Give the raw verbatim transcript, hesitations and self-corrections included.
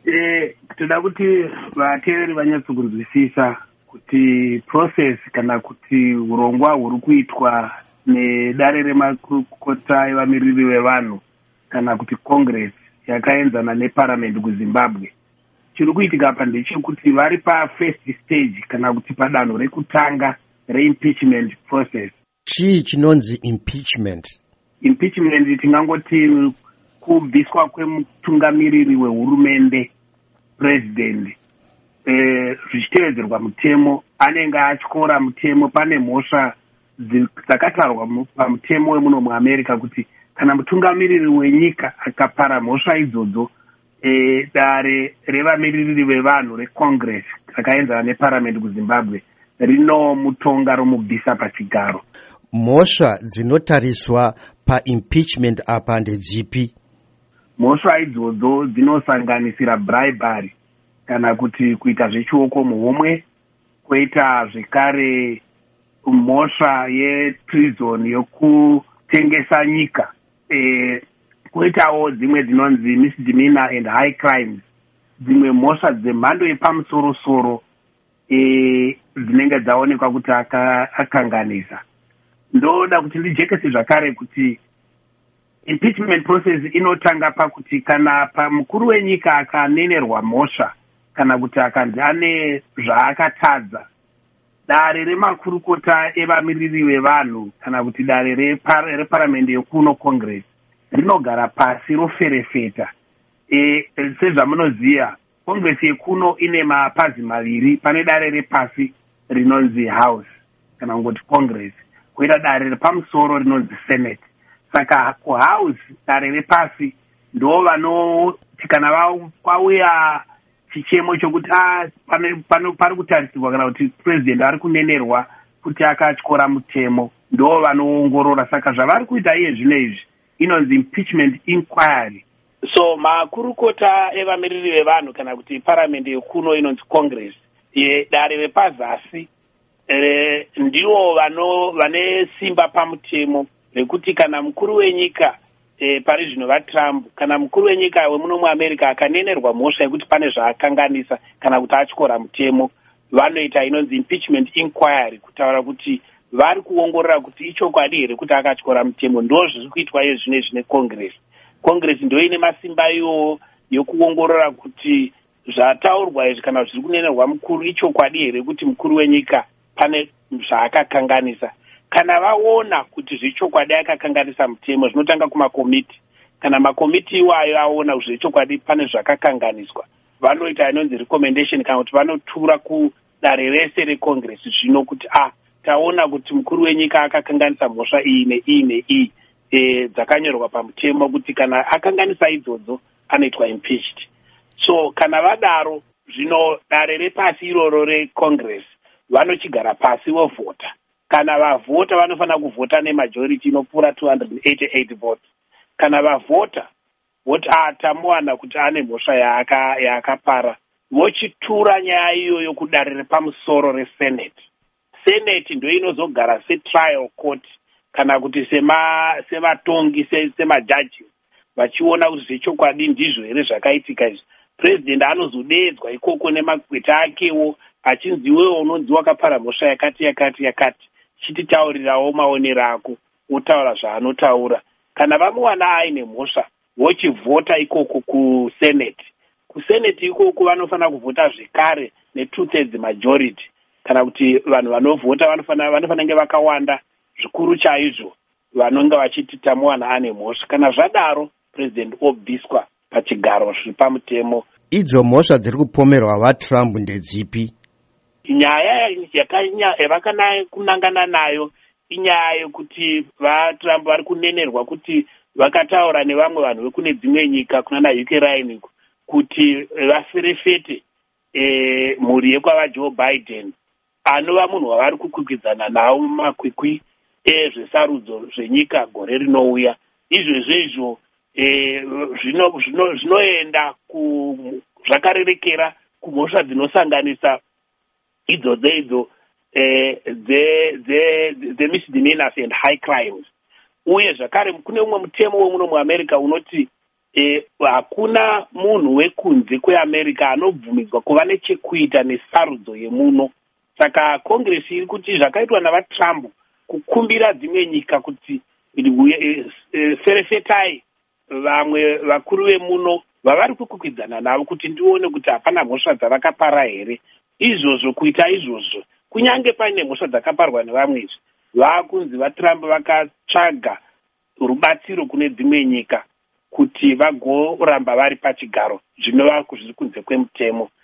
Eh, toda kuti vateereri vanyatsokunzwisisa kuti process kana kuti urongwa huri kuitwa nedare remakurukota evamiriri vevanhu kana kuti congress yakaenzana neparliament kuzimbabwe chiri kuitika apa ndechekuti vari pafirst stage kana kuti padanho rekutanga reimpeachment process. Chii chinonzi impeachment? Impeachment tingangoti kubviswa kwemutungamiriri wehurumende president eh, zvichitevedzerwa mutemo anenge atyora mutemo. Pane mhosva dzakatarwa pamutemo wemuno muamerica kuti kana mutungamiriri wenyika akapara mhosva idzodzo eh, dare revamiriri vevanhu recongress rakaenzana neparliament kuzimbabwe rinomutonga romubvisa pachigaro. Mhosva dzinotariswa paimpeachment apa ndedzipi? Mhosva idzodzo dzinosanganisira bribery kana kuti kuita zvechioko muhomwe, koita zvekare mhosva yetreason yokutengesa nyika, e, koitawo dzimwe dzinonzi misdemeanor and high crimes, dzimwe mhosva dzemhando yepamusoro-soro e, dzinenge dzaonekwa kuti akanganisa. Ndoda kuti ndijekese zvakare kuti impeachment process inotanga pakuti kana pamukuru wenyika akanenerwa mhosva kana kuti akanzi ane zvaakatadza, dare remakurukota evamiriri vevanhu kana kuti dare reparliament yekuno congress rinogara pasi roferefeta. E, sezvamunoziva congress yekuno ine mapazi maviri, pane dare repasi rinonzi house kana kungoti congress, koita dare repamusoro rinonzi senate. Saka kuhouse dare repasi ndo vanoti kana kwauya chichemo chokuti pari kutarisirwa kana kuti president ari kunenerwa kuti akatyora mutemo, ndo vanoongorora. Saka zvavari kuita iye zvino izvi inonzi impeachment inquiry. So makurukota evamiriri vevanhu kana kuti parliament yekuno inonzi congress dare repazasi e, ndivo vano vane simba pamutemo rekuti kana mukuru wenyika e, pari zvino vaTrump kana mukuru wenyika wemuno muAmerica akanenerwa mhosva yekuti pane zvaakanganisa kana kuti atyora mutemo, vanoita inonzi impeachment inquiry kutaura kuti vari kuongorora kuti ichokwadi here kuti akatyora mutemo. Ndo zviri kuitwa iye zvine zvine congress. Congress ndo ine masimba iwo yokuongorora kuti zvataurwa izvi kana zviri kunenerwa mukuru ichokwadi here kuti mukuru wenyika pane zvaakakanganisa. Kana vaona kuti zvechokwadi akakanganisa mutemo, zvinotanga kumakomiti. Kana makomiti iwayo aona kuti zvechokwadi pane zvakakanganiswa, vanoita inonzi recommendation kana kuti vanotura kudare rese recongress zvino kuti ah taona kuti mukuru wenyika akakanganisa mhosva iyi neiyi neiyi e, dzakanyorwa pamutemo kuti kana akanganisa idzodzo anoitwa impeached. So kana vadaro zvino dare repasi iroro recongress vanochigara pasi vovhota. Kana vavhota vanofana kuvhota nemajority inopfuura two hundred eighty-eight votes. Kana vavhota voti atamuwana kuti ane mhosva yaaka yaakapara, vochitura nyaya iyoyo kudare repamusoro resenate. Senate ndio inozogara setrial court kana kuti sema sevatongi se, semajudges vachiona kuti zvechokwadi ndizvo here zvakaitika izvi. President anozodedzwa ikoko nemagweta akewo achinzi iwewe unonzi wakapara mhosva yakati yakati yakati, chititaurirawo maonero ako, otaura zvaanotaura. Kana vamuwana aine mhosva vochivhota ikoko kusenate. Kusenate ikoko vanofana kuvhota zvekare ne-two thirds majority kana kuti vanhu vanovhota vanofana vanofana kunge vakawanda zvikuru chaizvo vanonga vachiti tamuwana ane mhosva. Kana zvadaro president obviswa pachigaro zviri pamutemo. Idzo mhosva dziri kupomerwa vaTrump ndedzipi? Nyaya yavakana kunangana nayo inyaya yekuti vaTrump vari kunenerwa kuti vakataura nevamwe vanhu vekune dzimwe nyika kunana Ukraine kuti vaferefete e, mhuri yekwavaJoe Biden anova munhu wavari kukwikwidzana nawo mumakwikwi ezvesarudzo zvenyika gore rinouya. Izvezvo e, zvino zvino zvinoenda ku zvakarerekera kumhosva dzinosanganisa idzodzo idzo eh, the the the misdemeanors and high crimes. Uye zvakare kune umwe mutemo wemuno muAmerica unoti hakuna e, munhu wekunze kweamerica anobvumidzwa kuva nechekuita nesarudzo yemuno. Saka kongresi iri kuti zvakaitwa navatrump kukumbira dzimwe nyika kuti e, e, ferefetai vamwe vakuru vemuno vavari kukwikwidzana navo kuti ndione kuti hapana mhosva dzavakapara here. Izvozvo kuita izvozvo kunyange paine mhosva dzakaparwa nevamwe izvi vakunzi vatrump vakatsvaga rubatsiro kune dzimwe nyika kuti vagoramba vari pachigaro zvinova zviri kunze kwemutemo.